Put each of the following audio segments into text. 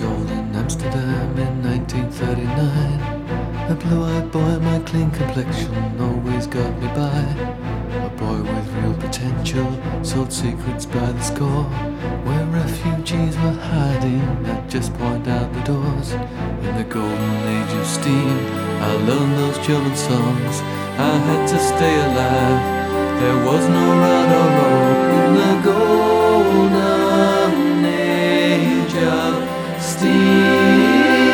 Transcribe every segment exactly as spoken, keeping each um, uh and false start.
old in Amsterdam in nineteen thirty-nine. A blue-eyed boy, my clean complexion always got me by. A boy with real potential, sold secrets by the score. Where refugees were hiding, I'd just point out the doors. In the golden age of steam, I learned those German songs. I had to stay alive, there was no right or wrong. In the golden age of steam.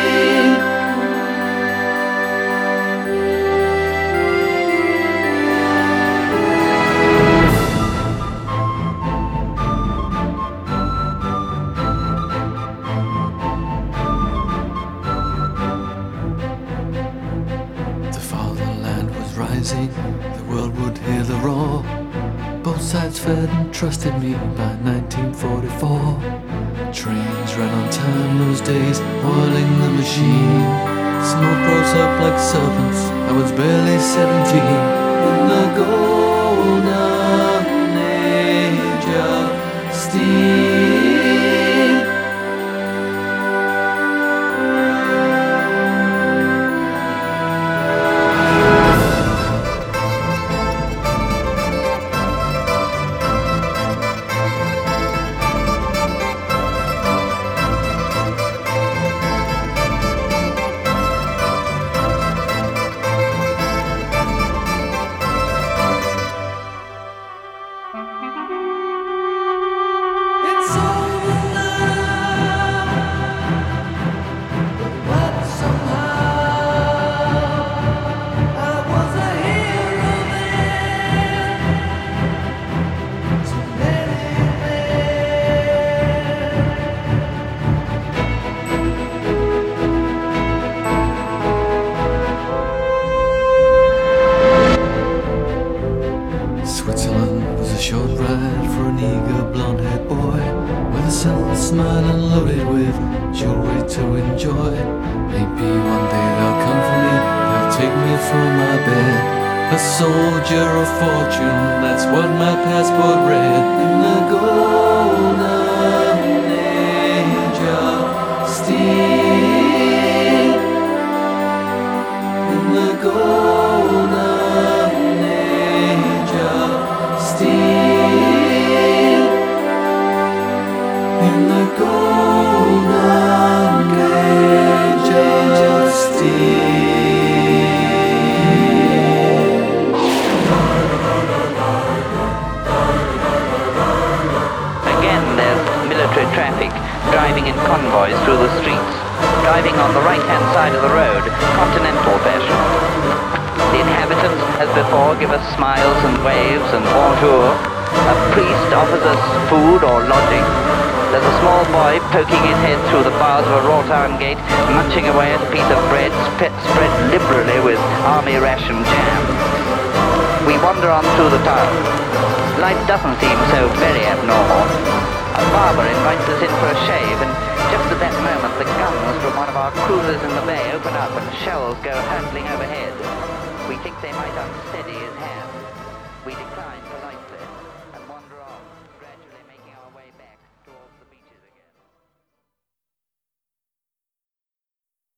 The world would hear the roar. Both sides fed and trusted me by nineteen forty-four. Trains ran on time those days, oiling the machine. Smoke rose up like serpents, I was barely seventeen. In the golden age of steam. Switzerland was a short ride for an eager blonde-haired boy, with a simple smile and loaded with jewelry to enjoy. Maybe one day they'll come for me, they'll take me from my bed. A soldier of fortune, that's what my passport read. In the golden age of steam. In the golden in the golden age of steam. Again there's military traffic driving in convoys through the streets, driving on the right-hand side of the road, continental fashion. The inhabitants, as before, give us smiles and waves and bonjour. A priest offers us food or lodging. There's a small boy poking his head through the bars of a wrought iron gate, munching away at a piece of bread sp- spread liberally with army ration jam. We wander on through the town. Life doesn't seem so very abnormal. A barber invites us in for a shave, and just at that moment the guns from one of our cruisers in the bay open up and shells go hurtling overhead. We think they might unsteady his hand.